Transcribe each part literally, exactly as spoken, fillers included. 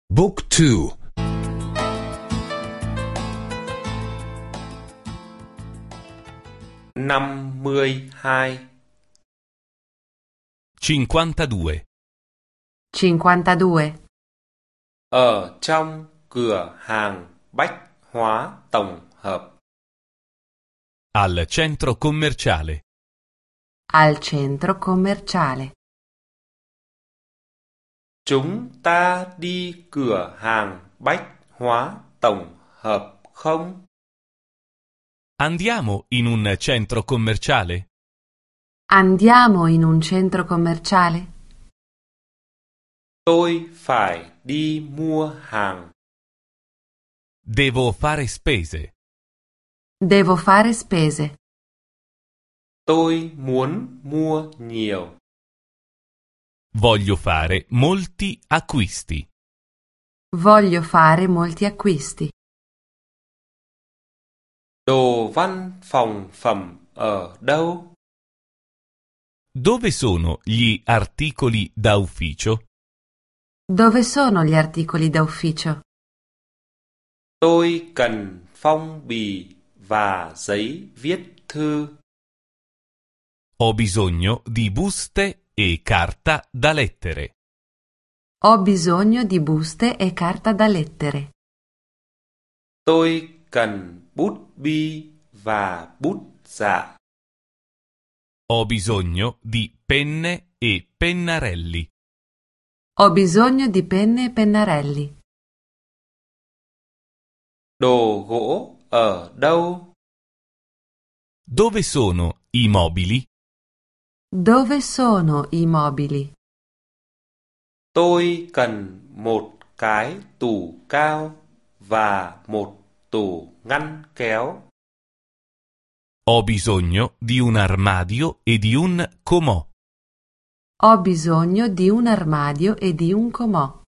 Book two. năm mươi hai. cinquantadue. cinquantadue. Ở trong cửa hàng bách hóa tổng hợp. Al centro commerciale. Al centro commerciale. Chúng ta đi cửa hàng bách hóa tổng hợp không? Andiamo in un centro commerciale? Andiamo in un centro commerciale? Tôi phải đi mua hàng. Devo fare spese. Devo fare spese. Tôi muốn mua nhiều. Voglio fare molti acquisti. Voglio fare molti acquisti. Đồ văn phòng phẩm ở đâu? Dove sono gli articoli da ufficio? Dove sono gli articoli da ufficio? Tôi cần phong bì và giấy viết thư. Ho bisogno di buste e carta da lettere. Ho bisogno di buste e carta da lettere. Tôi cần bút bi và bút dạ. Ho bisogno di penne e pennarelli. Ho bisogno di penne e pennarelli. Đồ gỗ ở đâu? Dove sono i mobili? Dove sono i mobili? Tôi cần một cái tủ cao và một tủ ngăn kéo. Ho bisogno di un armadio e di un comò. Ho bisogno di un armadio e di un comò.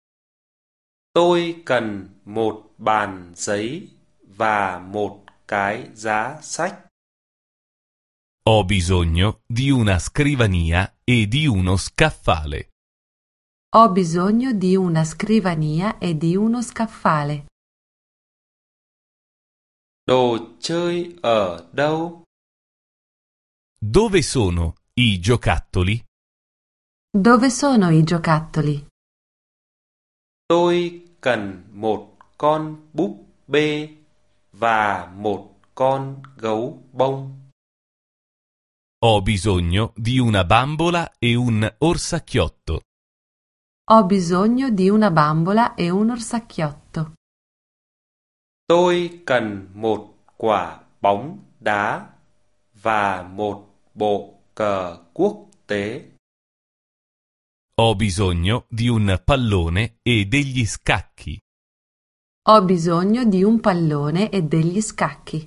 Tôi cần một bàn giấy và một cái giá sách. Ho bisogno di una scrivania e di uno scaffale. Ho bisogno di una scrivania e di uno scaffale. Đồ chơi ở đâu? Dove sono i giocattoli? Dove sono i giocattoli? Tôi cần một con búp bê và một con gấu bông. Ho bisogno di una bambola e un orsacchiotto. Ho bisogno di una bambola e un orsacchiotto. Tôi cần một quả bóng đá và một bộ cờ quốc tế. Ho bisogno di un pallone e degli scacchi. Ho bisogno di un pallone e degli scacchi.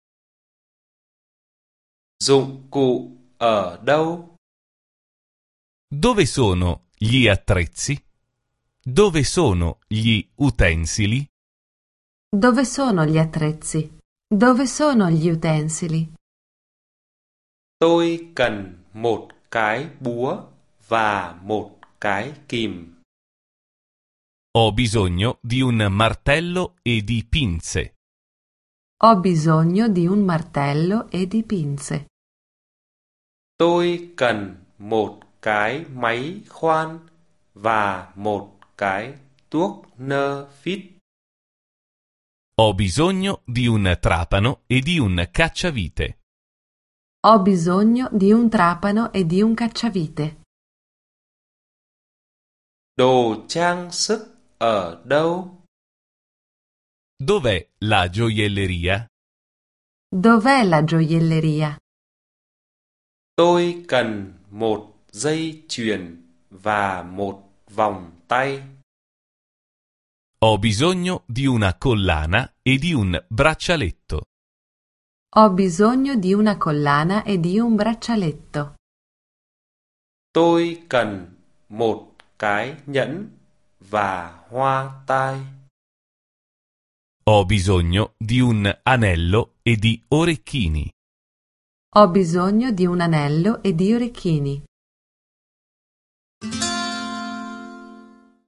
Dụng cụ ở đâu? Dove sono gli attrezzi? Dove sono gli utensili? Dove sono gli attrezzi? Dove sono gli utensili? Tôi cần một cái búa và một cái kìm. Ho bisogno di un martello e di pinze. Ho bisogno di un martello e di pinze. Tôi cần một cái máy khoan và một cái tuốc nơ phít. Ho bisogno di un trapano e di un cacciavite. Ho bisogno di un trapano e di un cacciavite. Đồ trang sức ở đâu? Dov'è la gioielleria? Dov'è la gioielleria? Tôi cần một dây chuyền và một vòng tay. Ho bisogno di una collana e di un braccialetto. Ho bisogno di una collana e di un braccialetto. Tôi cần một cái nhẫn và hoa tai. Ho bisogno di un anello e di orecchini. Ho bisogno di un anello e di orecchini.